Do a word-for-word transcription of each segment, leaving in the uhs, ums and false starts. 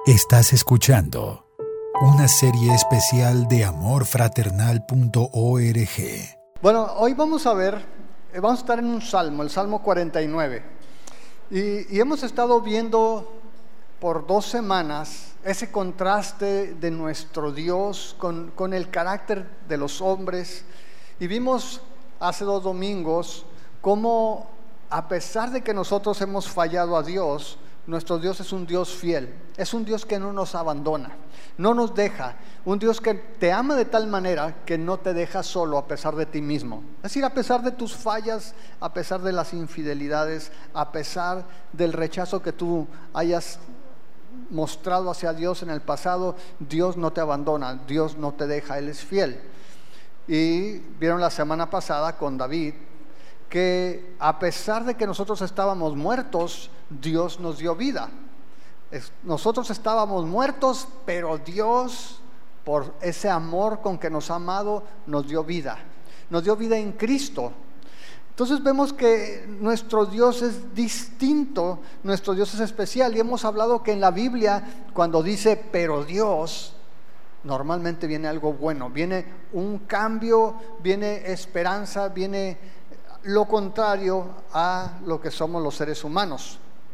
Estás escuchando una serie especial de amor fraternal punto org. Bueno, hoy vamos a ver, vamos a estar en un salmo, el Salmo cuarenta y nueve. Y, y hemos estado viendo por dos semanas ese contraste de nuestro Dios con, con el carácter de los hombres. Y vimos hace dos domingos cómo, a pesar de que nosotros hemos fallado a Dios, nuestro Dios es un Dios fiel, es un Dios que no nos abandona, no nos deja, un Dios que te ama de tal manera que no te deja solo a pesar de ti mismo. Es decir, a pesar de tus fallas, a pesar de las infidelidades, a pesar del rechazo que tú hayas mostrado hacia Dios en el pasado, Dios no te abandona, Dios no te deja, Él es fiel. Y vieron la semana pasada con David que a pesar de que nosotros estábamos muertos, Dios nos dio vida. Es, nosotros estábamos muertos, pero Dios, por ese amor con que nos ha amado, nos dio vida. Nos dio vida en Cristo. Entonces vemos que nuestro Dios es distinto, nuestro Dios es especial. Y hemos hablado que en la Biblia, cuando dice, pero Dios, normalmente viene algo bueno. Viene un cambio, viene esperanza, viene lo contrario a lo que somos los seres humanos.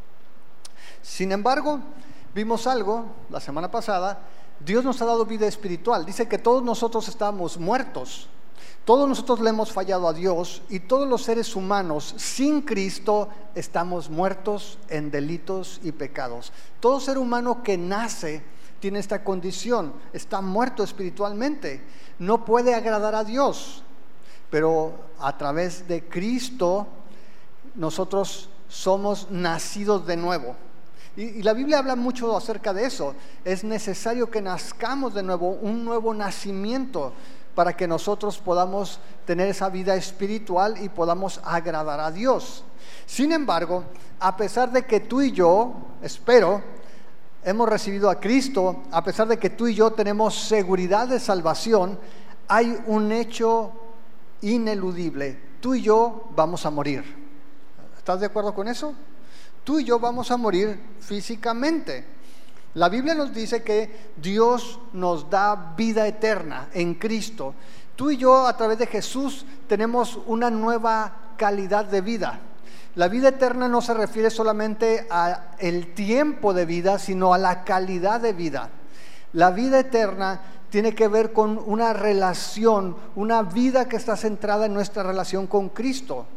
Sin embargo, vimos algo la semana pasada. Dios nos ha dado vida espiritual. Dice que todos nosotros estábamos muertos, todos nosotros le hemos fallado a Dios, y todos los seres humanos sin Cristo estamos muertos en delitos y pecados. Todo ser humano que nace tiene esta condición, está muerto espiritualmente, no puede agradar a Dios. Pero a través de Cristo nosotros somos nacidos de nuevo. Y, y la Biblia habla mucho acerca de eso. Es necesario que nazcamos de nuevo, un nuevo nacimiento, para que nosotros podamos tener esa vida espiritual y podamos agradar a Dios. Sin embargo, a pesar de que tú y yo, espero, hemos recibido a Cristo, a pesar de que tú y yo tenemos seguridad de salvación, hay un hecho ineludible: tú y yo vamos a morir. ¿Estás de acuerdo con eso? Tú y yo vamos a morir físicamente. La Biblia nos dice que Dios nos da vida eterna en Cristo. Tú y yo, a través de Jesús, tenemos una nueva calidad de vida. La vida eterna no se refiere solamente al tiempo de vida, sino a la calidad de vida. La vida eterna tiene que ver con una relación, una vida que está centrada en nuestra relación con Cristo.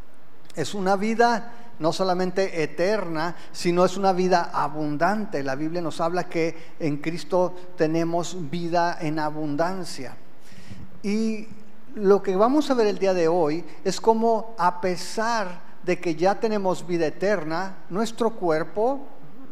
Es una vida no solamente eterna, sino es una vida abundante. La Biblia nos habla que en Cristo tenemos vida en abundancia. Y lo que vamos a ver el día de hoy es cómo, a pesar de que ya tenemos vida eterna, nuestro cuerpo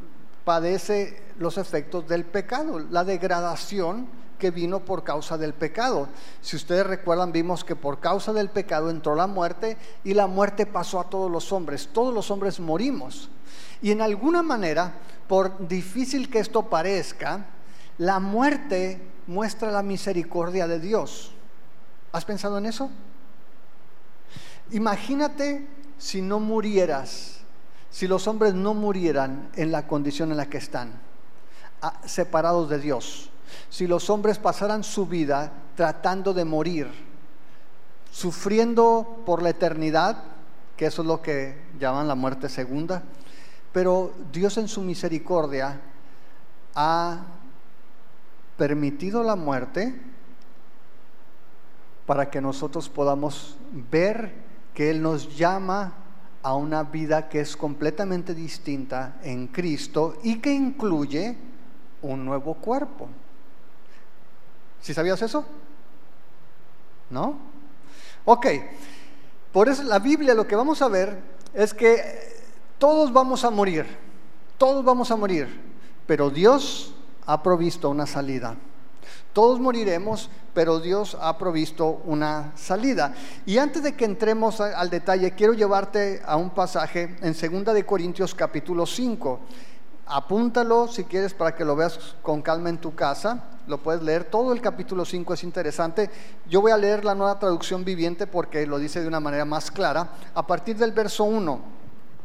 padece los efectos del pecado, la degradación que vino por causa del pecado. Si ustedes recuerdan, vimos que por causa del pecado entró la muerte, y la muerte pasó a todos los hombres. Todos los hombres morimos. Y en alguna manera, por difícil que esto parezca, la muerte muestra la misericordia de Dios. ¿Has pensado en eso? Imagínate si no murieras, si los hombres no murieran en la condición en la que están, separados de Dios. Si los hombres pasaran su vida tratando de morir, sufriendo por la eternidad, que eso es lo que llaman la muerte segunda, pero Dios en su misericordia ha permitido la muerte para que nosotros podamos ver que Él nos llama a una vida que es completamente distinta en Cristo y que incluye un nuevo cuerpo. ¿Sí sabías eso? ¿No? Ok, por eso la Biblia, lo que vamos a ver es que todos vamos a morir, todos vamos a morir, pero Dios ha provisto una salida. Todos moriremos, pero Dios ha provisto una salida. Y antes de que entremos al detalle, quiero llevarte a un pasaje en segunda de Corintios capítulo cinco. Apúntalo si quieres para que lo veas con calma en tu casa. Lo puedes leer, todo el capítulo cinco es interesante. Yo voy a leer la Nueva Traducción Viviente porque lo dice de una manera más clara. A partir del verso uno,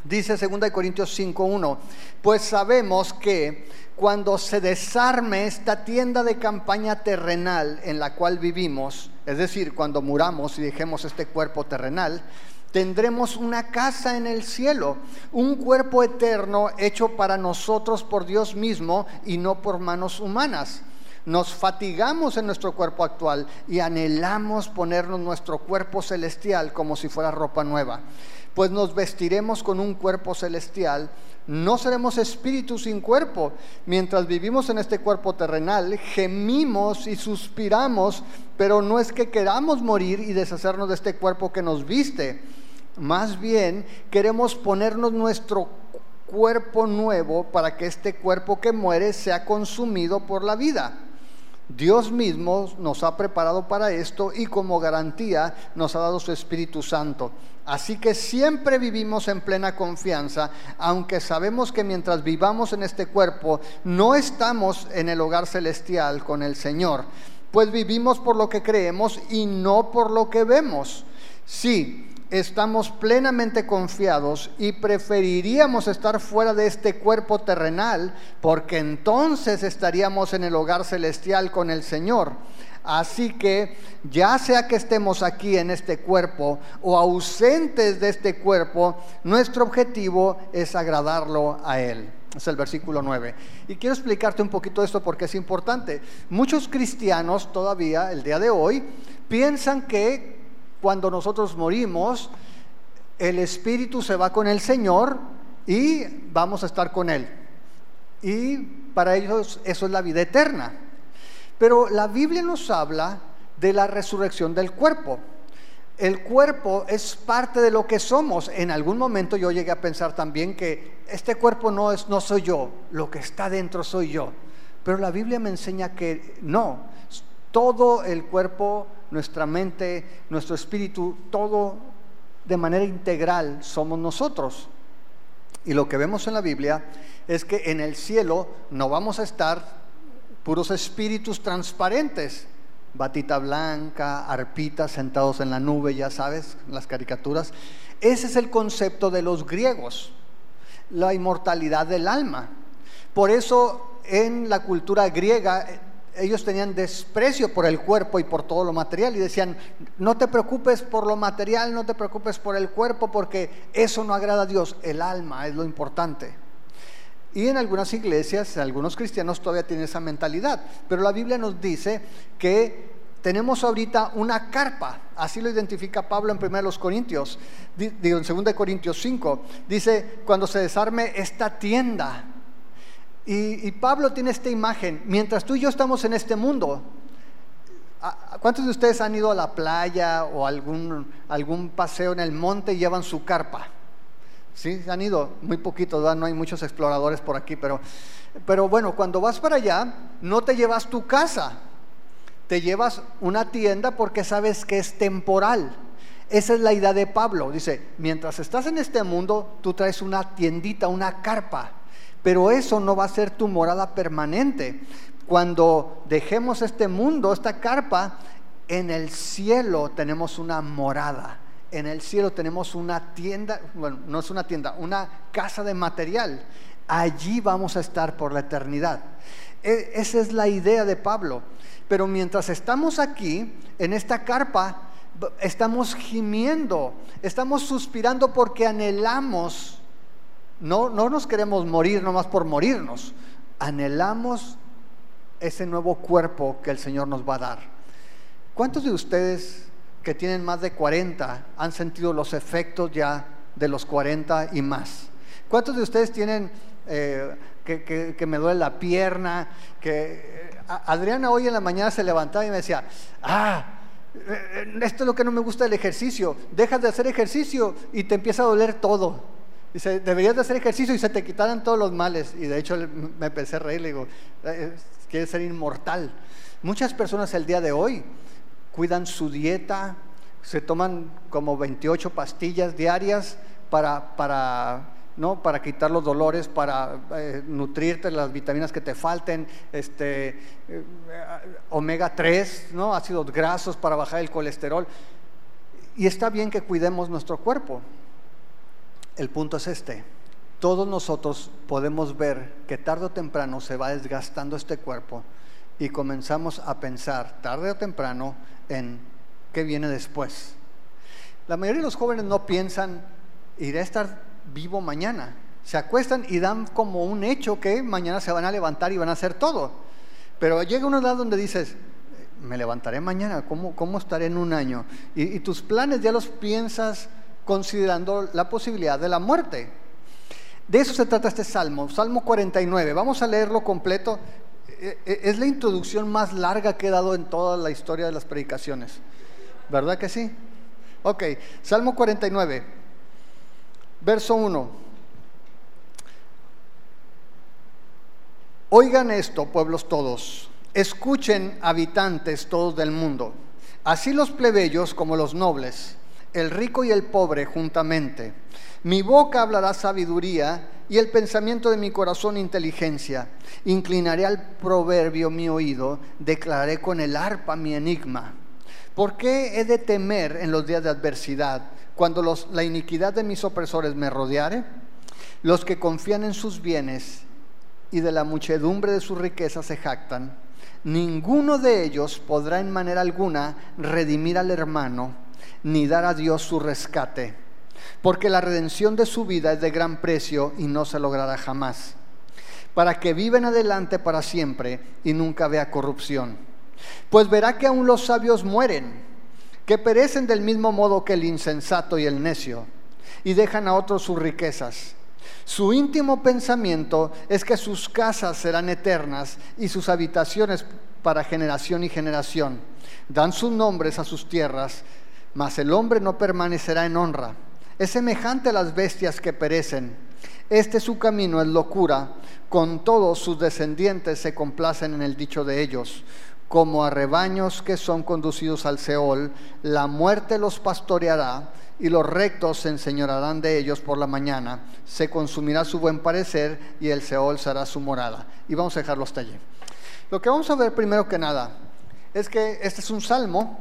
Dice segunda de Corintios cinco uno, pues sabemos que cuando se desarme esta tienda de campaña terrenal en la cual vivimos, es decir, cuando muramos y dejemos este cuerpo terrenal, tendremos una casa en el cielo, un cuerpo eterno hecho para nosotros por Dios mismo y no por manos humanas. Nos fatigamos en nuestro cuerpo actual y anhelamos ponernos nuestro cuerpo celestial como si fuera ropa nueva. Pues nos vestiremos con un cuerpo celestial, no seremos espíritus sin cuerpo. Mientras vivimos en este cuerpo terrenal, gemimos y suspiramos, pero no es que queramos morir y deshacernos de este cuerpo que nos viste. Más bien, queremos ponernos nuestro cuerpo nuevo para que este cuerpo que muere sea consumido por la vida. Dios mismo nos ha preparado para esto y como garantía nos ha dado su Espíritu Santo. Así que siempre vivimos en plena confianza, aunque sabemos que mientras vivamos en este cuerpo no estamos en el hogar celestial con el Señor, pues vivimos por lo que creemos y no por lo que vemos. Sí, estamos plenamente confiados y preferiríamos estar fuera de este cuerpo terrenal, porque entonces estaríamos en el hogar celestial con el Señor. Así que ya sea que estemos aquí en este cuerpo o ausentes de este cuerpo, nuestro objetivo es agradarlo a Él. Es el versículo nueve. Y quiero explicarte un poquito esto porque es importante. Muchos cristianos todavía, el día de hoy, piensan que cuando nosotros morimos, el espíritu se va con el Señor y vamos a estar con Él. Y para ellos eso es la vida eterna. Pero la Biblia nos habla de la resurrección del cuerpo. El cuerpo es parte de lo que somos. En algún momento yo llegué a pensar también que este cuerpo no es, no soy yo, lo que está dentro soy yo. Pero la Biblia me enseña que no, todo el cuerpo, nuestra mente, nuestro espíritu, todo de manera integral somos nosotros. Y lo que vemos en la Biblia es que en el cielo no vamos a estar puros espíritus transparentes, batita blanca, arpitas sentados en la nube, ya sabes, las caricaturas. Ese es el concepto de los griegos, la inmortalidad del alma. Por eso en la cultura griega ellos tenían desprecio por el cuerpo y por todo lo material y decían, no te preocupes por lo material, no te preocupes por el cuerpo, porque eso no agrada a Dios, el alma es lo importante. Y en algunas iglesias, algunos cristianos todavía tienen esa mentalidad, pero la Biblia nos dice que tenemos ahorita una carpa, así lo identifica Pablo en primera de Corintios, digo en segunda de Corintios cinco, dice, cuando se desarme esta tienda. Y, y Pablo tiene esta imagen, mientras tú y yo estamos en este mundo, ¿cuántos de ustedes han ido a la playa o algún, algún paseo en el monte y llevan su carpa? Sí, han ido, muy poquitos, ¿verdad? No hay muchos exploradores por aquí, pero, pero bueno, cuando vas para allá, no te llevas tu casa, te llevas una tienda porque sabes que es temporal. Esa es la idea de Pablo, dice, mientras estás en este mundo, tú traes una tiendita, una carpa, pero eso no va a ser tu morada permanente. Cuando dejemos este mundo, esta carpa, en el cielo tenemos una morada. En el cielo tenemos una tienda, bueno, no es una tienda, una casa de material. Allí vamos a estar por la eternidad. E- esa es la idea de Pablo. Pero mientras estamos aquí, en esta carpa, estamos gimiendo, estamos suspirando porque anhelamos, no, no nos queremos morir nomás por morirnos, anhelamos ese nuevo cuerpo que el Señor nos va a dar. ¿Cuántos de ustedes que tienen más de cuarenta han sentido los efectos ya de los cuarenta y más? ¿Cuántos de ustedes tienen eh, que, que, que me duele la pierna? Que eh, Adriana hoy en la mañana se levantaba y me decía, ah, esto es lo que no me gusta del ejercicio, dejas de hacer ejercicio y te empieza a doler todo. Dice, deberías de hacer ejercicio y se te quitaran todos los males. Y de hecho me empecé a reír, le digo, quieres ser inmortal. Muchas personas el día de hoy cuidan su dieta, se toman como veintiocho pastillas diarias para, para, ¿no? para quitar los dolores, para eh, nutrirte las vitaminas que te falten, este, eh, omega tres, ¿no? ácidos grasos para bajar el colesterol. Y está bien que cuidemos nuestro cuerpo. El punto es este: todos nosotros podemos ver que tarde o temprano se va desgastando este cuerpo y comenzamos a pensar tarde o temprano en qué viene después. La mayoría de los jóvenes no piensan, iré a estar vivo mañana. Se acuestan y dan como un hecho que mañana se van a levantar y van a hacer todo. Pero llega una edad donde dices, me levantaré mañana, ¿cómo, cómo estaré en un año? Y, y tus planes ya los piensas considerando la posibilidad de la muerte. De eso se trata este salmo, Salmo cuarenta y nueve. Vamos a leerlo completo. Es la introducción más larga que he dado en toda la historia de las predicaciones. ¿Verdad que sí? Ok, Salmo cuarenta y nueve, verso uno. Oigan esto, pueblos todos, escuchen, habitantes todos del mundo, así los plebeyos como los nobles, el rico y el pobre juntamente. Mi boca hablará sabiduría y el pensamiento de mi corazón inteligencia. Inclinaré al proverbio mi oído, declararé con el arpa mi enigma. ¿Por qué he de temer en los días de adversidad, cuando los, la iniquidad de mis opresores me rodeare? Los que confían en sus bienes y de la muchedumbre de sus riquezas se jactan, ninguno de ellos podrá en manera alguna redimir al hermano, ni dar a Dios su rescate, porque la redención de su vida es de gran precio y no se logrará jamás, para que viva en adelante para siempre y nunca vea corrupción. Pues verá que aún los sabios mueren, que perecen del mismo modo que el insensato y el necio, y dejan a otros sus riquezas. Su íntimo pensamiento es que sus casas serán eternas y sus habitaciones para generación y generación. Dan sus nombres a sus tierras, mas el hombre no permanecerá en honra. Es semejante a las bestias que perecen. Este su camino es locura, con todos sus descendientes se complacen en el dicho de ellos. Como a rebaños que son conducidos al Seol, la muerte los pastoreará, y los rectos se enseñorearán de ellos por la mañana. Se consumirá su buen parecer, y el Seol será su morada. Y vamos a dejarlo hasta allí. Lo que vamos a ver primero que nada es que este es un salmo,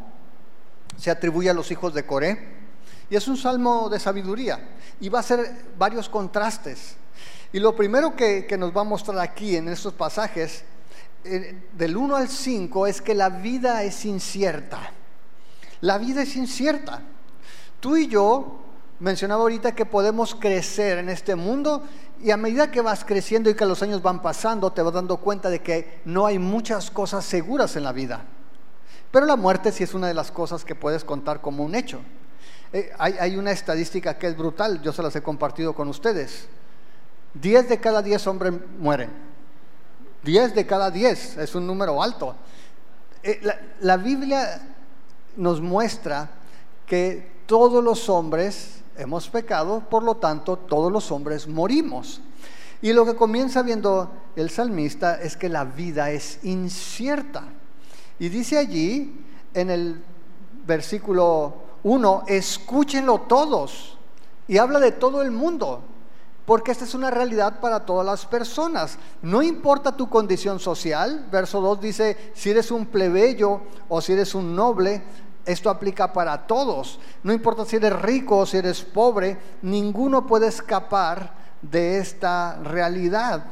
se atribuye a los hijos de Coré, y es un salmo de sabiduría, y va a ser varios contrastes. Y lo primero que, que nos va a mostrar aquí en estos pasajes, eh, del uno al cinco, es que la vida es incierta. La vida es incierta. Tú y yo, mencionaba ahorita que podemos crecer en este mundo, y a medida que vas creciendo y que los años van pasando, te vas dando cuenta de que no hay muchas cosas seguras en la vida. Pero la muerte sí es una de las cosas que puedes contar como un hecho. Eh, hay, hay una estadística que es brutal, yo se las he compartido con ustedes. diez de cada diez hombres mueren. diez de cada diez, es un número alto. Eh, la, la Biblia nos muestra que todos los hombres hemos pecado, por lo tanto todos los hombres morimos. Y lo que comienza viendo el salmista es que la vida es incierta. Y dice allí en el versículo uno, escúchenlo todos. Y habla de todo el mundo, porque esta es una realidad para todas las personas. No importa tu condición social. Verso dos dice, si eres un plebeyo o si eres un noble, esto aplica para todos. No importa si eres rico o si eres pobre, ninguno puede escapar de esta realidad.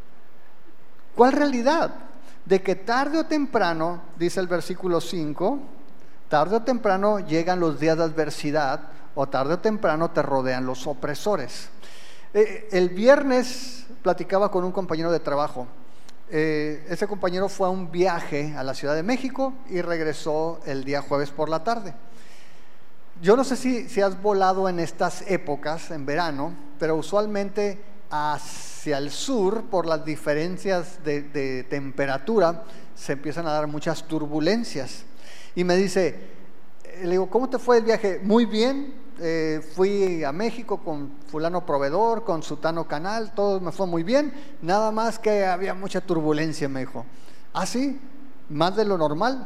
¿Cuál realidad? De que tarde o temprano, dice el versículo cinco, tarde o temprano llegan los días de adversidad, o tarde o temprano te rodean los opresores. Eh, el viernes platicaba con un compañero de trabajo. Eh, ese compañero fue a un viaje a la Ciudad de México y regresó el día jueves por la tarde. Yo no sé si, si has volado en estas épocas, en verano, pero usualmente hacia el sur, por las diferencias de, de temperatura, se empiezan a dar muchas turbulencias. Y me dice, le digo, ¿cómo te fue el viaje? Muy bien. Eh, fui a México con fulano proveedor, con sutano canal, todo me fue muy bien, nada más que había mucha turbulencia, me dijo. ¿Ah, sí? ¿Más de lo normal?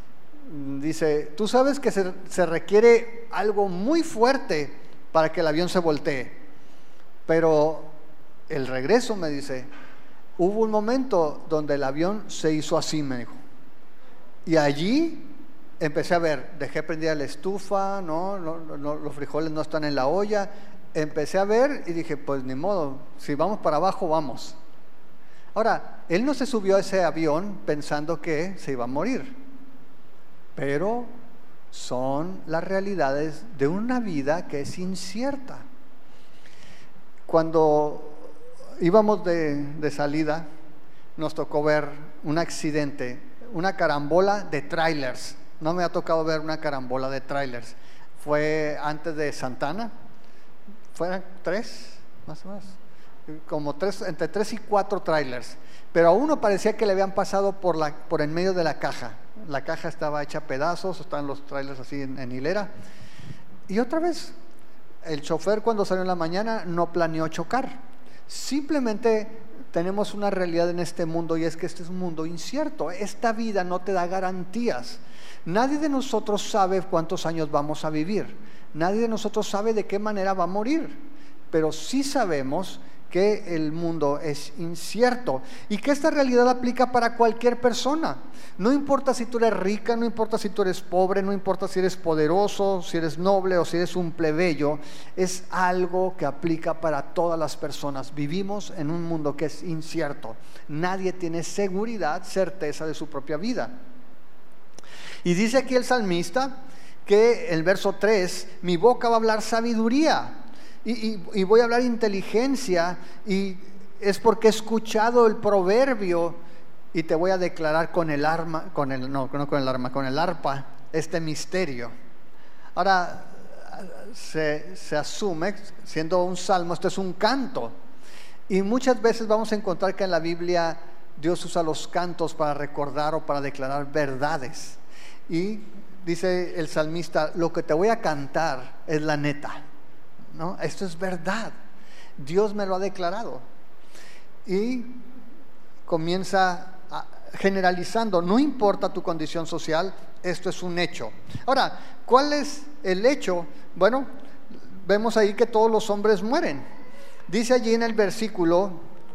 Dice, tú sabes que se, se requiere algo muy fuerte para que el avión se voltee, pero el regreso, me dice, hubo un momento donde el avión se hizo así, me dijo, y allí empecé a ver, dejé prendida la estufa, ¿no? No, no, los frijoles no están en la olla, empecé a ver y dije, pues ni modo, si vamos para abajo, vamos. Ahora, él no se subió a ese avión pensando que se iba a morir, pero son las realidades de una vida que es incierta. Cuando íbamos de, de salida, nos tocó ver un accidente, una carambola de trailers. No me ha tocado ver una carambola de trailers. Fue antes de Santana, fueron tres, más o menos, como tres, entre tres y cuatro trailers. Pero a uno parecía que le habían pasado por, la, por en medio de la caja. La caja estaba hecha a pedazos, estaban los trailers así en, en hilera. Y otra vez, el chofer cuando salió en la mañana no planeó chocar. Simplemente tenemos una realidad en este mundo, y es que este es un mundo incierto. Esta vida no te da garantías. Nadie de nosotros sabe cuántos años vamos a vivir. Nadie de nosotros sabe de qué manera va a morir. Pero sí sabemos que el mundo es incierto y que esta realidad aplica para cualquier persona. No importa si tú eres rica, no importa si tú eres pobre, no importa si eres poderoso, si eres noble o si eres un plebeyo, es algo que aplica para todas las personas. Vivimos en un mundo que es incierto. Nadie tiene seguridad, certeza de su propia vida. Y dice aquí el salmista que el verso tres, mi boca va a hablar sabiduría. Y, y, y voy a hablar inteligencia, y es porque he escuchado el proverbio, y te voy a declarar con el arma, con el, no, no con el arma, con el arpa, este misterio. Ahora, se, se asume, siendo un salmo, esto es un canto, y muchas veces vamos a encontrar que en la Biblia Dios usa los cantos para recordar o para declarar verdades. Y dice el salmista, lo que te voy a cantar es la neta. ¿No? Esto es verdad, Dios me lo ha declarado. Y comienza a, generalizando, no importa tu condición social, esto es un hecho. Ahora, ¿cuál es el hecho? Bueno, vemos ahí que todos los hombres mueren. Dice allí en el versículo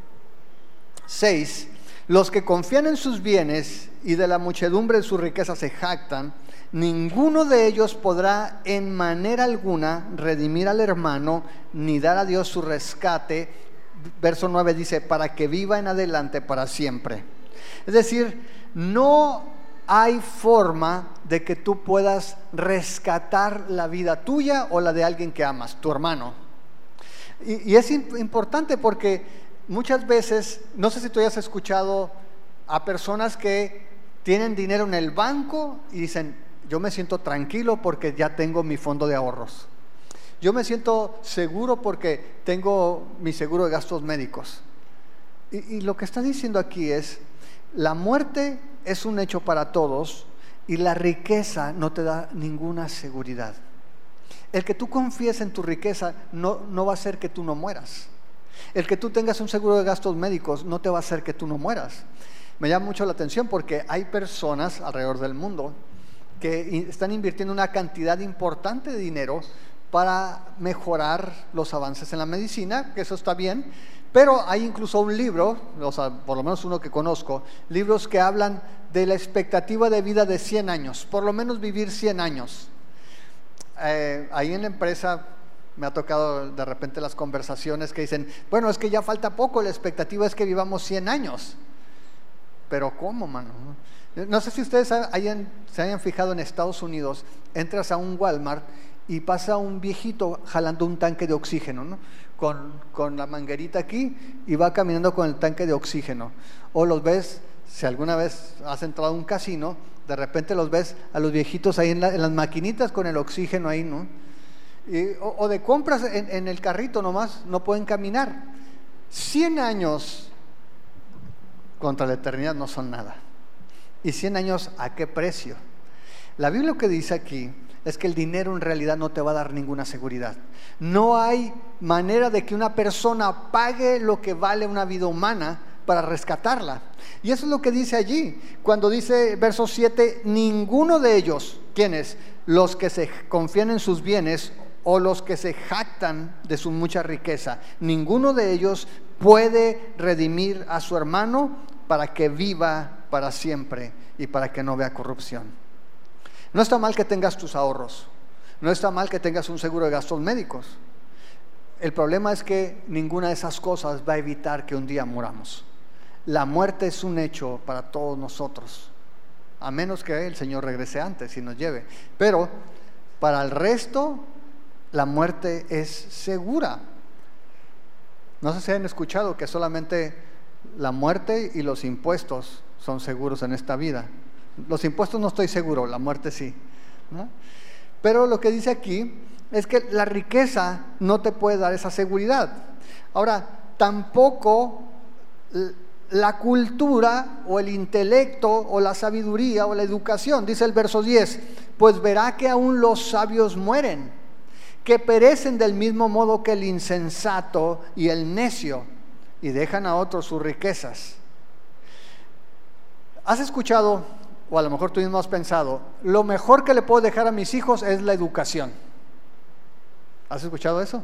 seis, los que confían en sus bienes y de la muchedumbre de sus riquezas se jactan, ninguno de ellos podrá en manera alguna redimir al hermano, ni dar a Dios su rescate. Verso nueve dice, para que viva en adelante para siempre. Es decir, no hay forma de que tú puedas rescatar la vida tuya o la de alguien que amas, tu hermano. Y, y es importante porque muchas veces, no sé si tú hayas escuchado a personas que tienen dinero en el banco y dicen, yo me siento tranquilo porque ya tengo mi fondo de ahorros. Yo me siento seguro porque tengo mi seguro de gastos médicos. Y, y lo que está diciendo aquí es, la muerte es un hecho para todos y la riqueza no te da ninguna seguridad. El que tú confíes en tu riqueza no, no va a hacer que tú no mueras. El que tú tengas un seguro de gastos médicos no te va a hacer que tú no mueras. Me llama mucho la atención porque hay personas alrededor del mundo que están invirtiendo una cantidad importante de dinero para mejorar los avances en la medicina, que eso está bien, pero hay incluso un libro, o sea, por lo menos uno que conozco, libros que hablan de la expectativa de vida de cien años, por lo menos vivir cien años. Eh, ahí en la empresa me ha tocado de repente las conversaciones que dicen, bueno, es que ya falta poco, la expectativa es que vivamos cien años. Pero ¿cómo, mano? No sé si ustedes hayan, se hayan fijado en Estados Unidos, entras a un Walmart y pasa un viejito jalando un tanque de oxígeno, ¿no? Con, con la manguerita aquí y va caminando con el tanque de oxígeno. O los ves, si alguna vez has entrado a un casino, de repente los ves a los viejitos ahí en, la, en las maquinitas con el oxígeno ahí, ¿no? Y, o, o de compras en, en el carrito nomás, no pueden caminar. Cien años contra la eternidad no son nada. ¿Y cien años a qué precio? La Biblia lo que dice aquí es que el dinero en realidad no te va a dar ninguna seguridad. No hay manera de que una persona pague lo que vale una vida humana para rescatarla. Y eso es lo que dice allí, cuando dice verso siete, ninguno de ellos, ¿quiénes? Los que se confían en sus bienes o los que se jactan de su mucha riqueza, ninguno de ellos puede redimir a su hermano para que viva para siempre y para que no vea corrupción. No está mal que tengas tus ahorros, no está mal que tengas un seguro de gastos médicos. el problema es que ninguna de esas cosas va a evitar que un día muramos. La muerte es un hecho para todos nosotros, a menos que el Señor regrese antes y nos lleve. Pero para el resto, la muerte es segura. No sé si han escuchado que solamente la muerte y los impuestos son seguros en esta vida. Los impuestos no estoy seguro, la muerte sí, ¿no? Pero lo que dice aquí es que la riqueza no te puede dar esa seguridad. Ahora, tampoco la cultura o el intelecto o la sabiduría o la educación. Dice el verso diez, pues verá que aún los sabios mueren, que perecen del mismo modo que el insensato y el necio, y dejan a otros sus riquezas. ¿Has escuchado, o a lo mejor tú mismo has pensado, lo mejor que le puedo dejar a mis hijos es la educación? ¿Has escuchado eso?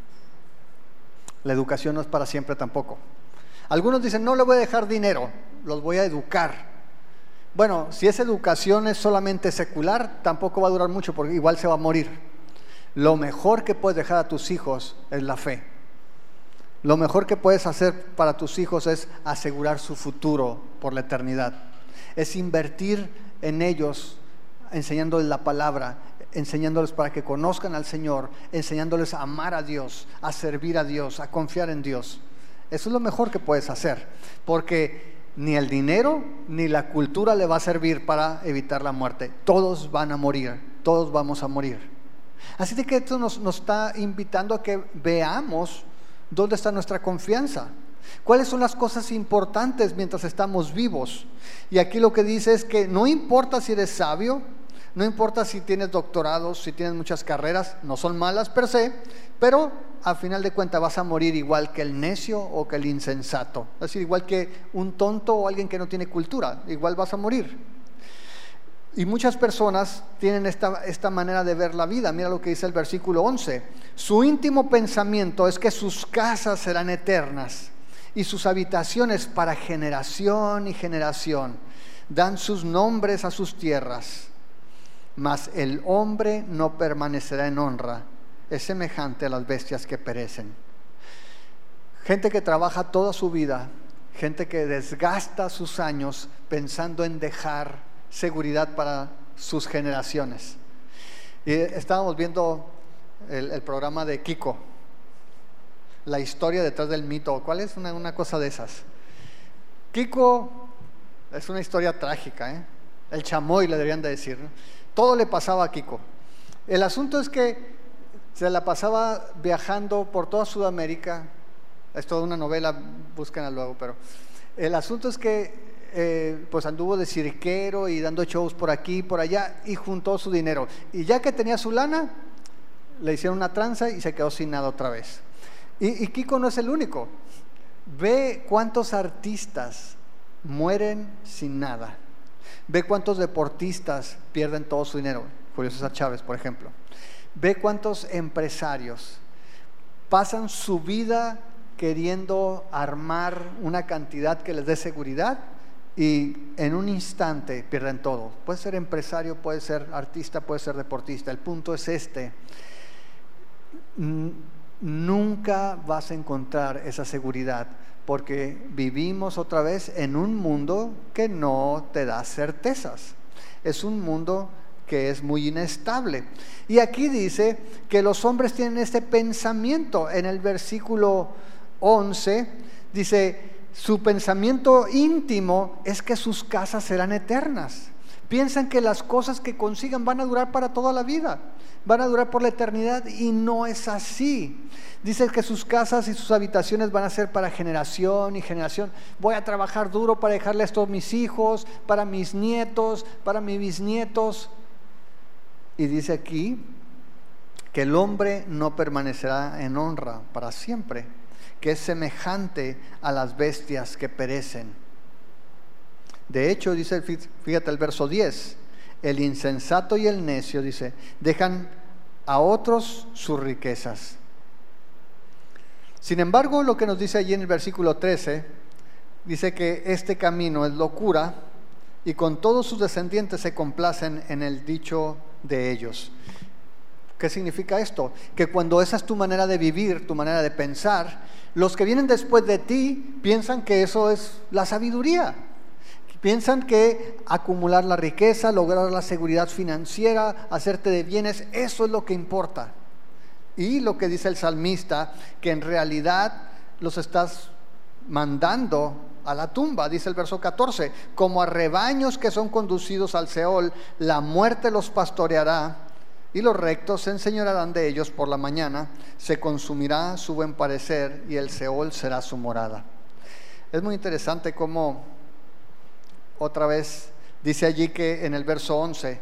La educación no es para siempre tampoco. Algunos dicen, no le voy a dejar dinero, los voy a educar. Bueno, si esa educación es solamente secular, tampoco va a durar mucho porque igual se va a morir. Lo mejor que puedes dejar a tus hijos es la fe. Lo mejor que puedes hacer para tus hijos es asegurar su futuro por la eternidad. Es invertir en ellos, enseñándoles la palabra, enseñándoles para que conozcan al Señor, enseñándoles a amar a Dios, a servir a Dios, a confiar en Dios. Eso es lo mejor que puedes hacer, porque ni el dinero ni la cultura le va a servir para evitar la muerte. Todos van a morir, todos vamos a morir. Así de que esto nos, nos está invitando a que veamos dónde está nuestra confianza. ¿Cuáles son las cosas importantes mientras estamos vivos? Y aquí lo que dice es que no importa si eres sabio, no importa si tienes doctorados, si tienes muchas carreras, no son malas per se, pero al final de cuentas vas a morir igual que el necio o que el insensato. Es decir, igual que un tonto o alguien que no tiene cultura, igual vas a morir. Y muchas personas tienen esta, esta manera de ver la vida. Mira lo que dice el versículo once. Su íntimo pensamiento es que sus casas serán eternas y sus habitaciones para generación y generación. Dan sus nombres a sus tierras. Mas el hombre no permanecerá en honra, es semejante a las bestias que perecen. Gente que trabaja toda su vida, gente que desgasta sus años pensando en dejar seguridad para sus generaciones. Y estábamos viendo el, el programa de Kiko, la historia detrás del mito. ¿Cuál es? Una, una cosa de esas. Kiko es una historia trágica, ¿eh? El chamoy le deberían de decir, ¿no? Todo le pasaba a Kiko. El asunto es que se la pasaba viajando por toda Sudamérica. Es toda una novela, búsquenla luego, pero el asunto es que eh, pues anduvo de cirquero y dando shows por aquí y por allá y juntó su dinero. Y ya que tenía su lana, le hicieron una tranza y se quedó sin nada otra vez. Y, y Kiko no es el único. Ve cuántos artistas mueren sin nada. Ve cuántos deportistas pierden todo su dinero. Julio César Chávez, por ejemplo. Ve cuántos empresarios pasan su vida queriendo armar una cantidad que les dé seguridad y en un instante pierden todo. Puede ser empresario, puede ser artista, puede ser deportista. El punto es este: nunca vas a encontrar esa seguridad, porque vivimos otra vez en un mundo que no te da certezas. Es un mundo que es muy inestable. Y aquí dice que los hombres tienen este pensamiento. En el versículo once dice, su pensamiento íntimo es que sus casas serán eternas. Piensan que las cosas que consigan van a durar para toda la vida, van a durar por la eternidad, y no es así. Dice que sus casas y sus habitaciones van a ser para generación y generación. Voy a trabajar duro para dejarle esto a mis hijos, para mis nietos, para mis bisnietos. Y dice aquí que el hombre no permanecerá en honra para siempre, que es semejante a las bestias que perecen. De hecho, dice, fíjate el verso diez, el insensato y el necio, dice, dejan a otros sus riquezas. Sin embargo, lo que nos dice allí en el versículo trece, dice que este camino es locura y con todos sus descendientes se complacen en el dicho de ellos. ¿Qué significa esto? Que cuando esa es tu manera de vivir, tu manera de pensar, los que vienen después de ti piensan que eso es la sabiduría. Piensan que acumular la riqueza, lograr la seguridad financiera, hacerte de bienes, eso es lo que importa. Y lo que dice el salmista, que en realidad los estás mandando a la tumba, dice el verso catorce, como a rebaños que son conducidos al Seol, la muerte los pastoreará y los rectos se enseñorearán de ellos por la mañana, se consumirá su buen parecer y el Seol será su morada. Es muy interesante cómo otra vez dice allí que en el verso once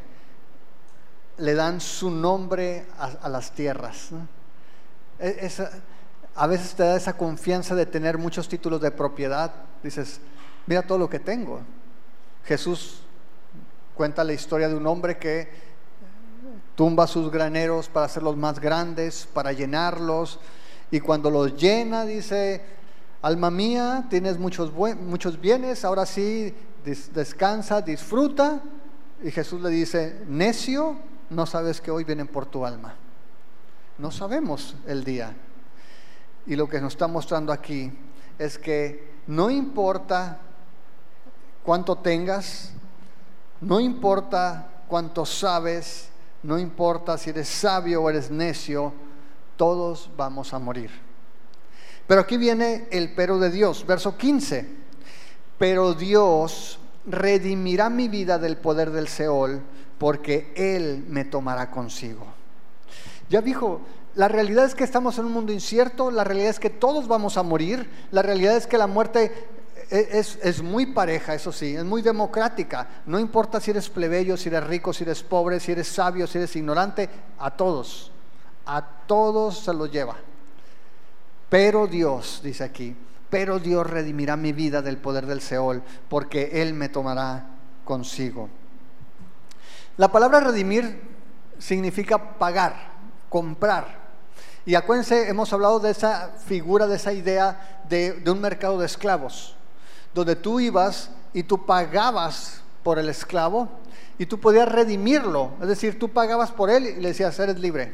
le dan su nombre a, a las tierras, ¿no? Es, a veces te da esa confianza de tener muchos títulos de propiedad. Dices, mira todo lo que tengo. Jesús cuenta la historia de un hombre que tumba sus graneros para hacerlos más grandes, para llenarlos, y cuando los llena dice, alma mía, tienes muchos, buen, muchos bienes, ahora sí des, descansa, disfruta. Y Jesús le dice, necio, no sabes que hoy vienen por tu alma. No sabemos el día. Y lo que nos está mostrando aquí es que no importa cuánto tengas, no importa cuánto sabes, no importa si eres sabio o eres necio, todos vamos a morir. Pero aquí viene el pero de Dios, verso quince. Pero Dios redimirá mi vida del poder del Seol, porque Él me tomará consigo. Ya dijo, la realidad es que estamos en un mundo incierto, la realidad es que todos vamos a morir, la realidad es que la muerte es, es muy pareja, eso sí, es muy democrática. No importa si eres plebeyo, si eres rico, si eres pobre, si eres sabio, si eres ignorante, a todos, a todos se lo lleva. Pero Dios, dice aquí, pero Dios redimirá mi vida del poder del Seol, porque Él me tomará consigo. La palabra redimir significa pagar, comprar. Y acuérdense, hemos hablado de esa figura, de esa idea de, de un mercado de esclavos, donde tú ibas y tú pagabas por el esclavo y tú podías redimirlo, es decir, tú pagabas por él y le decías, eres libre.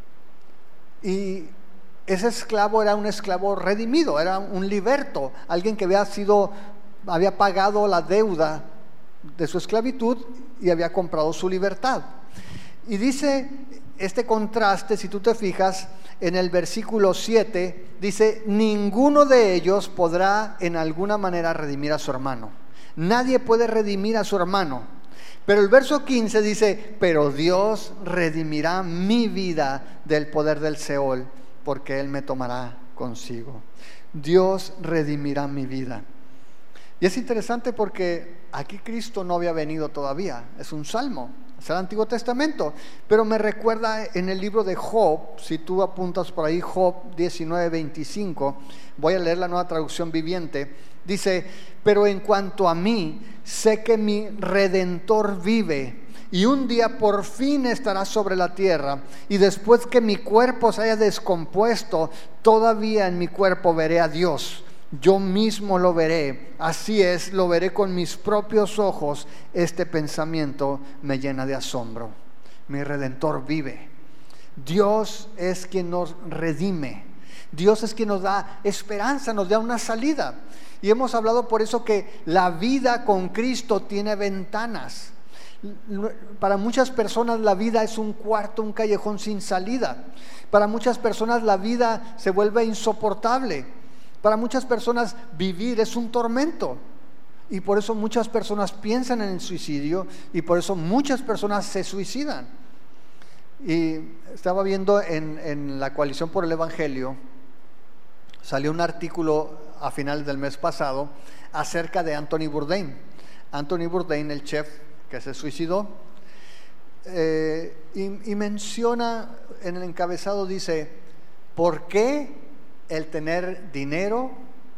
Y ese esclavo era un esclavo redimido, era un liberto, alguien que había sido, había pagado la deuda de su esclavitud y había comprado su libertad. Y dice este contraste, si tú te fijas, en el versículo siete, dice, ninguno de ellos podrá en alguna manera redimir a su hermano. Nadie puede redimir a su hermano. Pero el verso quince dice, pero Dios redimirá mi vida del poder del Seol, porque Él me tomará consigo. Dios redimirá mi vida. Y es interesante porque aquí Cristo no había venido todavía, es un salmo. Es el Antiguo Testamento, pero me recuerda en el libro de Job, si tú apuntas por ahí Job diecinueve veinticinco, voy a leer la Nueva Traducción Viviente, dice, pero en cuanto a mí, sé que mi Redentor vive y un día por fin estará sobre la tierra, y después que mi cuerpo se haya descompuesto, todavía en mi cuerpo veré a Dios. Yo mismo lo veré, así es, lo veré con mis propios ojos. Este pensamiento me llena de asombro. Mi Redentor vive. Dios es quien nos redime. Dios es quien nos da esperanza, nos da una salida. Y hemos hablado por eso que la vida con Cristo tiene ventanas. Para muchas personas la vida es un cuarto, un callejón sin salida. Para muchas personas la vida se vuelve insoportable. Para muchas personas vivir es un tormento, y por eso muchas personas piensan en el suicidio, y por eso muchas personas se suicidan. Y estaba viendo en, en la Coalición por el Evangelio, salió un artículo a finales del mes pasado acerca de Anthony Bourdain. Anthony Bourdain, el chef que se suicidó, eh, y, y menciona en el encabezado, dice, ¿por qué el tener dinero,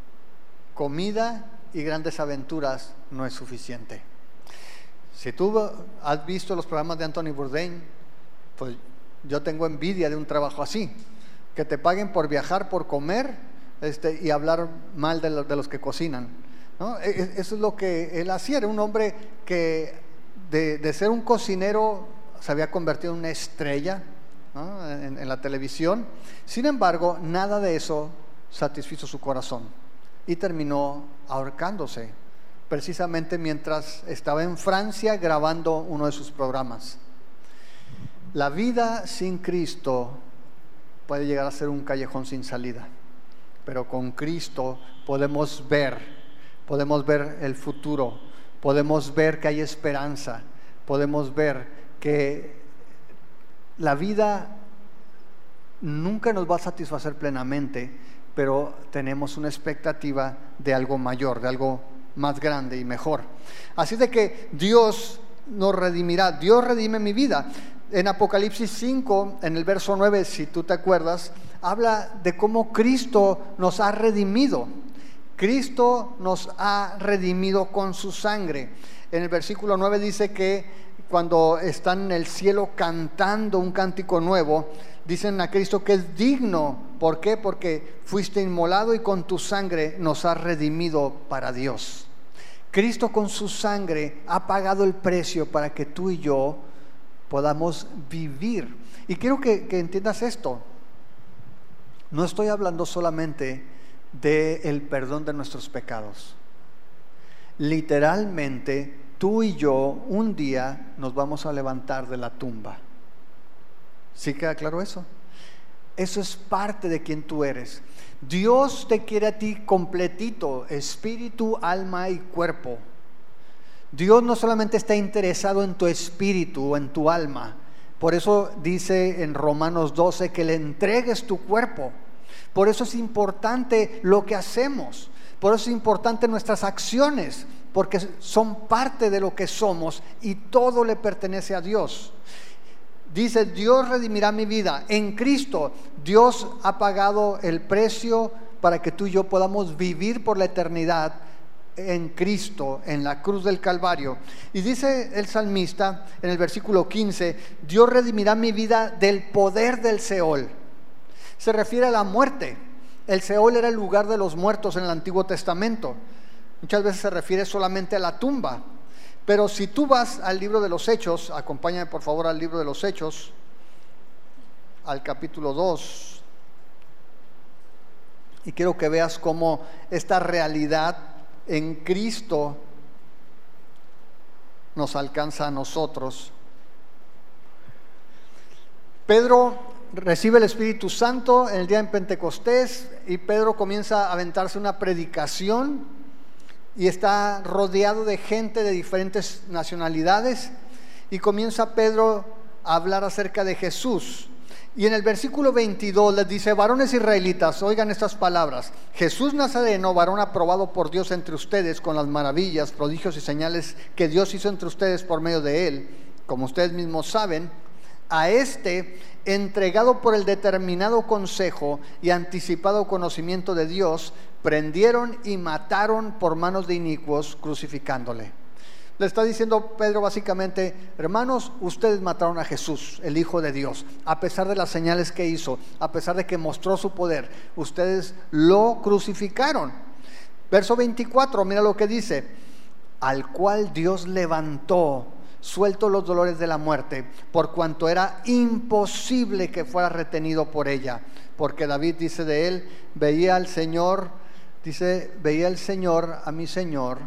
comida y grandes aventuras no es suficiente? Si tú has visto los programas de Anthony Bourdain, pues yo tengo envidia de un trabajo así, que te paguen por viajar, por comer, este, y hablar mal de los, de los que cocinan, ¿no? Eso es lo que él hacía. Era un hombre que de, de ser un cocinero se había convertido en una estrella ¿no? en, en la televisión. Sin embargo, nada de eso satisfizo su corazón y terminó ahorcándose, precisamente mientras estaba en Francia grabando uno de sus programas. La vida sin Cristo puede llegar a ser un callejón sin salida, pero con Cristo podemos ver, podemos ver el futuro, podemos ver que hay esperanza, podemos ver que la vida nunca nos va a satisfacer plenamente, pero tenemos una expectativa de algo mayor, de algo más grande y mejor. Así de que Dios nos redimirá, Dios redime mi vida. En Apocalipsis cinco, en el verso nueve, si tú te acuerdas, habla de cómo Cristo nos ha redimido. Cristo nos ha redimido con su sangre. En el versículo nueve dice que cuando están en el cielo cantando un cántico nuevo, dicen a Cristo que es digno. ¿Por qué? Porque fuiste inmolado y con tu sangre nos has redimido para Dios. Cristo con su sangre ha pagado el precio para que tú y yo podamos vivir. Y quiero que, que entiendas esto. No estoy hablando solamente del perdón de nuestros pecados. Literalmente, tú y yo un día nos vamos a levantar de la tumba. ¿Sí queda claro eso? Eso es parte de quien tú eres. Dios te quiere a ti completito, espíritu, alma y cuerpo. Dios no solamente está interesado en tu espíritu o en tu alma. Por eso dice en Romanos doce que le entregues tu cuerpo. Por eso es importante lo que hacemos. Por eso es importante nuestras acciones, porque son parte de lo que somos y todo le pertenece a Dios. Dice, Dios redimirá mi vida. En Cristo, Dios ha pagado el precio para que tú y yo podamos vivir por la eternidad en Cristo, en la cruz del Calvario. Y dice el salmista en el versículo quince, Dios redimirá mi vida del poder del Seol. Se refiere a la muerte. El Seol era el lugar de los muertos en el Antiguo Testamento. Muchas veces se refiere solamente a la tumba. Pero si tú vas al libro de los Hechos, acompáñame por favor al libro de los Hechos, al capítulo dos, y quiero que veas cómo esta realidad en Cristo nos alcanza a nosotros. Pedro recibe el Espíritu Santo en el día de Pentecostés y Pedro comienza a aventarse una predicación y está rodeado de gente de diferentes nacionalidades y comienza Pedro a hablar acerca de Jesús. Y en el versículo veintidós les dice, varones israelitas, oigan estas palabras, Jesús Nazareno, varón aprobado por Dios entre ustedes con las maravillas, prodigios y señales que Dios hizo entre ustedes por medio de él, como ustedes mismos saben, a este entregado por el determinado consejo y anticipado conocimiento de Dios, prendieron y mataron por manos de inicuos, crucificándole. Le está diciendo Pedro básicamente, hermanos, ustedes mataron a Jesús, el Hijo de Dios, a pesar de las señales que hizo, a pesar de que mostró su poder, ustedes lo crucificaron. Verso veinticuatro, mira lo que dice, al cual Dios levantó, suelto los dolores de la muerte, por cuanto era imposible que fuera retenido por ella, porque David dice de él, veía al Señor, dice, veía al Señor, a mi Señor,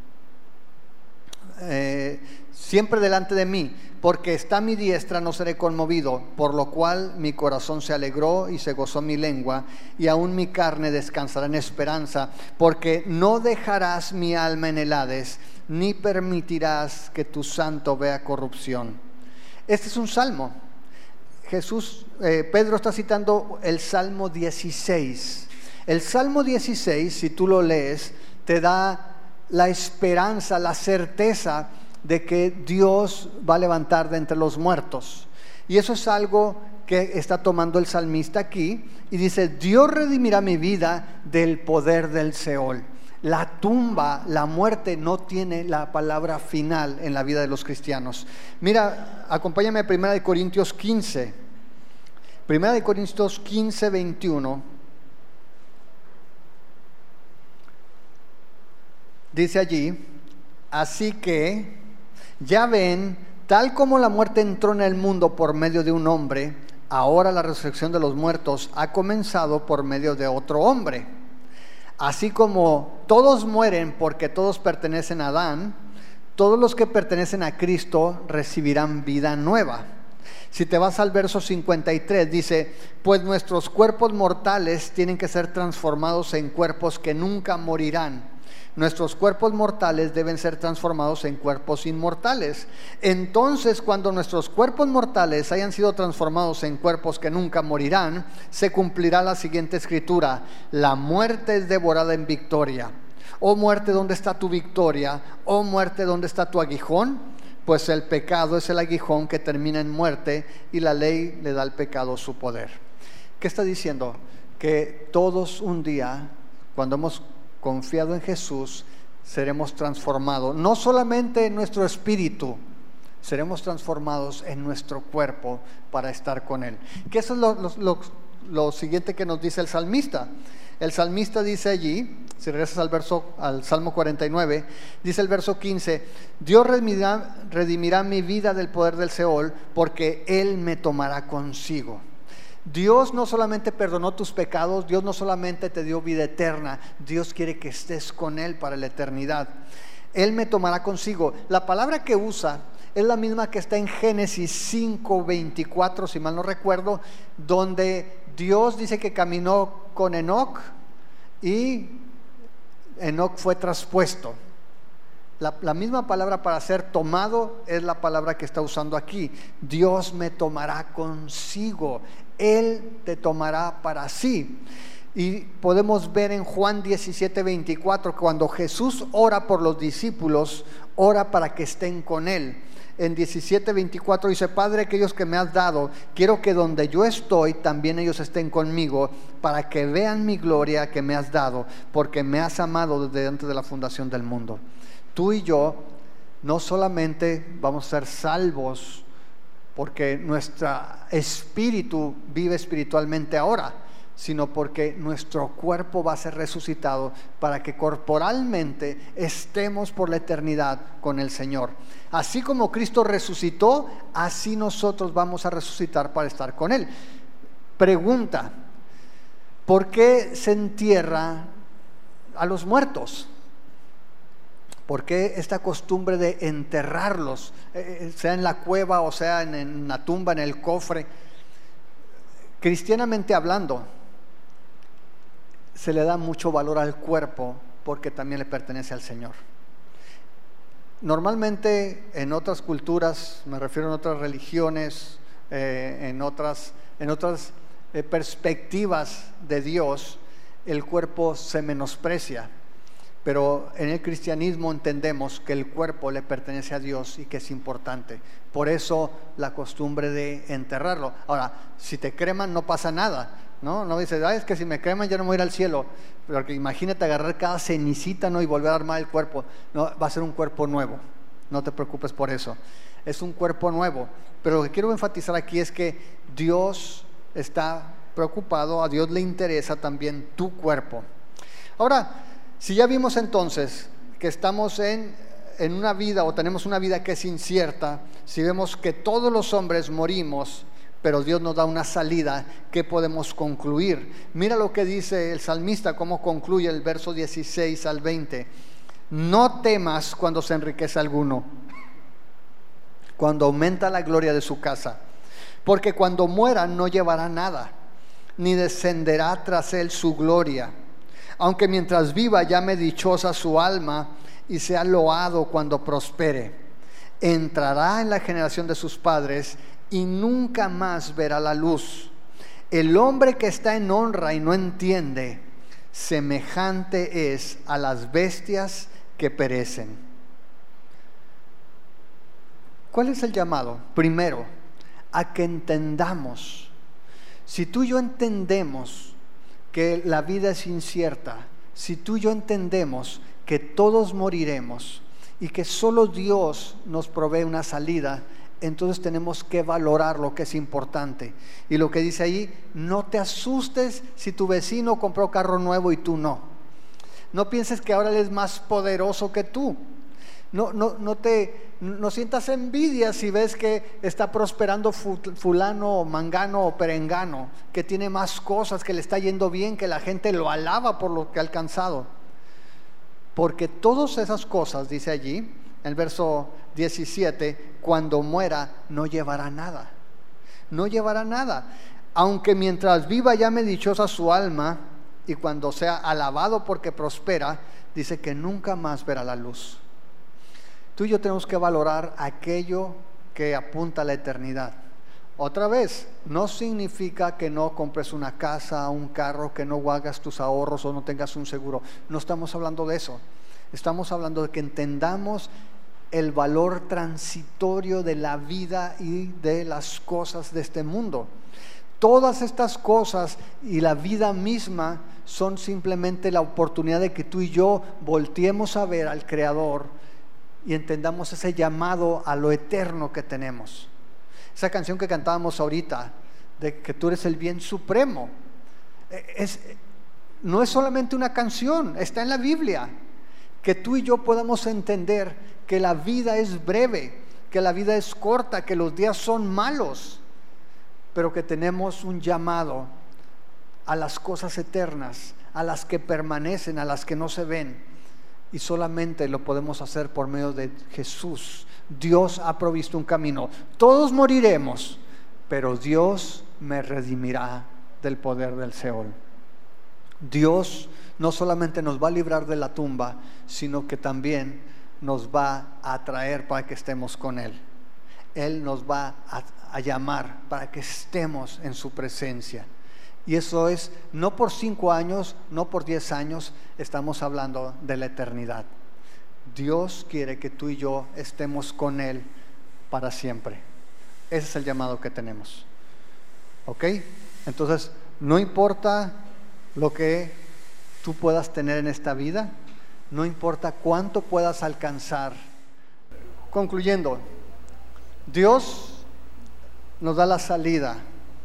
Eh, siempre delante de mí, porque está a mi diestra no seré conmovido, por lo cual mi corazón se alegró y se gozó mi lengua, y aún mi carne descansará en esperanza, porque no dejarás mi alma en el Hades, ni permitirás que tu santo vea corrupción. Este es un salmo. Jesús, eh, Pedro está citando el Salmo dieciséis. El Salmo dieciséis, si tú lo lees, te da la esperanza, la certeza de que Dios va a levantar de entre los muertos. Y eso es algo que está tomando el salmista aquí y dice, Dios redimirá mi vida del poder del Seol. La tumba, la muerte no tiene la palabra final en la vida de los cristianos. Mira, acompáñame a primera de Corintios quince. primera de Corintios quince, veintiuno. Dice allí, así que ya ven, tal como la muerte entró en el mundo por medio de un hombre, Ahora la resurrección de los muertos ha comenzado por medio de otro hombre. Así como todos mueren porque todos pertenecen a Adán, todos los que pertenecen a Cristo recibirán vida nueva. Si te vas al verso cincuenta y tres, dice: pues nuestros cuerpos mortales tienen que ser transformados en cuerpos que nunca morirán. Nuestros cuerpos mortales deben ser transformados en cuerpos inmortales. Entonces, cuando nuestros cuerpos mortales hayan sido transformados en cuerpos que nunca morirán, se cumplirá la siguiente escritura: la muerte es devorada en victoria. Oh muerte, ¿dónde está tu victoria? Oh muerte, ¿dónde está tu aguijón? Pues el pecado es el aguijón que termina en muerte, y la ley le da al pecado su poder. ¿Qué está diciendo? Que todos un día, cuando hemos confiado en Jesús, seremos transformados, no solamente en nuestro espíritu, seremos transformados en nuestro cuerpo para estar con Él. Que eso es lo, lo, lo, lo siguiente que nos dice el salmista. El salmista dice allí, si regresas al verso, al Salmo cuarenta y nueve, dice el verso quince: Dios redimirá, redimirá mi vida del poder del Seol, porque Él me tomará consigo. Dios no solamente perdonó tus pecados, Dios no solamente te dio vida eterna, Dios quiere que estés con Él para la eternidad. Él me tomará consigo. La palabra que usa es la misma que está en Génesis cinco veinticuatro, si mal no recuerdo, donde Dios dice que caminó con Enoc y Enoc fue traspuesto. La, la misma palabra para ser tomado es la palabra que está usando aquí. Dios me tomará consigo, Él te tomará para sí. Y podemos ver en Juan diecisiete veinticuatro, cuando Jesús ora por los discípulos, ora para que estén con Él. En diecisiete veinticuatro dice: Padre, aquellos que me has dado, quiero que donde yo estoy, también ellos estén conmigo, para que vean mi gloria que me has dado, porque me has amado desde antes de la fundación del mundo. Tú y yo no solamente vamos a ser salvos porque nuestro espíritu vive espiritualmente ahora, sino porque nuestro cuerpo va a ser resucitado para que corporalmente estemos por la eternidad con el Señor. Así como Cristo resucitó, así nosotros vamos a resucitar para estar con Él. Pregunta: ¿por qué se entierra a los muertos? ¿Por qué esta costumbre de enterrarlos, eh, sea en la cueva o sea en, en la tumba, en el cofre? Cristianamente hablando, se le da mucho valor al cuerpo porque también le pertenece al Señor. Normalmente en otras culturas, me refiero a otras religiones, eh, en otras, en otras eh, perspectivas de Dios, el cuerpo se menosprecia. Pero en el cristianismo entendemos que el cuerpo le pertenece a Dios y que es importante. Por eso la costumbre de enterrarlo. Ahora, si te creman no pasa nada, ¿no? No dices: ah, es que si me creman ya no me voy a ir al cielo. Porque imagínate agarrar cada cenicita, ¿no?, y volver a armar el cuerpo. No, va a ser un cuerpo nuevo. No te preocupes por eso. Es un cuerpo nuevo. Pero lo que quiero enfatizar aquí es que Dios está preocupado, a Dios le interesa también tu cuerpo. Ahora, si ya vimos entonces que estamos en, en una vida, o tenemos una vida que es incierta, si vemos que todos los hombres morimos, pero Dios nos da una salida, ¿qué podemos concluir? Mira lo que dice el salmista, cómo concluye el verso dieciséis al veinte. No temas cuando se enriquece alguno, cuando aumenta la gloria de su casa, porque cuando muera no llevará nada, ni descenderá tras él su gloria. Aunque mientras viva llame dichosa su alma y sea loado cuando prospere. Entrará en la generación de sus padres y nunca más verá la luz. El hombre que está en honra y no entiende, semejante es a las bestias que perecen. ¿Cuál es el llamado? Primero, a que entendamos. Si tú y yo entendemos que la vida es incierta, si tú y yo entendemos que todos moriremos y que solo Dios nos provee una salida, entonces tenemos que valorar lo que es importante. Y lo que dice ahí: no te asustes si tu vecino compró carro nuevo y tú no. No pienses que ahora él es más poderoso que tú. No, no, no te no sientas envidia si ves que está prosperando fulano o mangano o perengano, que tiene más cosas, que le está yendo bien, que la gente lo alaba por lo que ha alcanzado. Porque todas esas cosas, dice allí, en el verso diecisiete, cuando muera no llevará nada. No llevará nada. Aunque mientras viva llame dichosa su alma, y cuando sea alabado porque prospera, dice que nunca más verá la luz. Tú y yo tenemos que valorar aquello que apunta a la eternidad. Otra vez, no significa que no compres una casa, un carro, que no hagas tus ahorros o no tengas un seguro. No estamos hablando de eso. Estamos hablando de que entendamos el valor transitorio de la vida y de las cosas de este mundo. Todas estas cosas y la vida misma son simplemente la oportunidad de que tú y yo volteemos a ver al Creador y entendamos ese llamado a lo eterno que tenemos. Esa canción que cantábamos ahorita, de que tú eres el bien supremo, es, no es solamente una canción, está en la Biblia. Que tú y yo podamos entender que la vida es breve, que la vida es corta, que los días son malos, pero que tenemos un llamado a las cosas eternas, a las que permanecen, a las que no se ven. Y solamente lo podemos hacer por medio de Jesús. Dios ha provisto un camino. Todos moriremos, pero Dios me redimirá del poder del Seol. Dios no solamente nos va a librar de la tumba, sino que también nos va a atraer para que estemos con Él. Él nos va a, a llamar para que estemos en su presencia. Y eso es no por cinco años, no por diez años, estamos hablando de la eternidad. Dios quiere que tú y yo estemos con Él para siempre. Ese es el llamado que tenemos. ¿Ok? Entonces, no importa lo que tú puedas tener en esta vida, no importa cuánto puedas alcanzar. Concluyendo, Dios nos da la salida.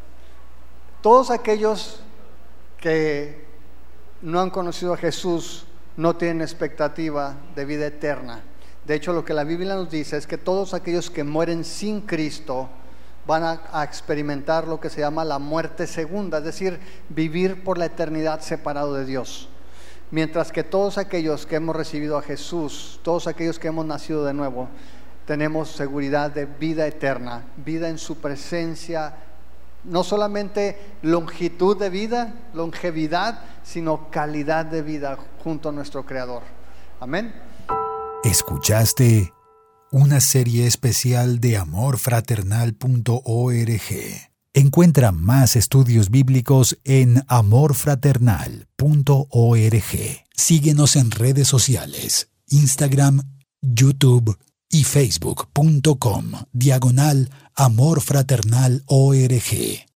Todos aquellos que no han conocido a Jesús no tienen expectativa de vida eterna. De hecho, lo que la Biblia nos dice es que todos aquellos que mueren sin Cristo van a, a experimentar lo que se llama la muerte segunda, es decir, vivir por la eternidad separado de Dios. Mientras que todos aquellos que hemos recibido a Jesús, todos aquellos que hemos nacido de nuevo, tenemos seguridad de vida eterna, vida en su presencia. No solamente longitud de vida, longevidad, sino calidad de vida junto a nuestro Creador. Amén. Escuchaste una serie especial de amor fraternal punto org. Encuentra más estudios bíblicos en amor fraternal punto org. Síguenos en redes sociales, Instagram, YouTube y facebook punto com diagonal amor fraternal org.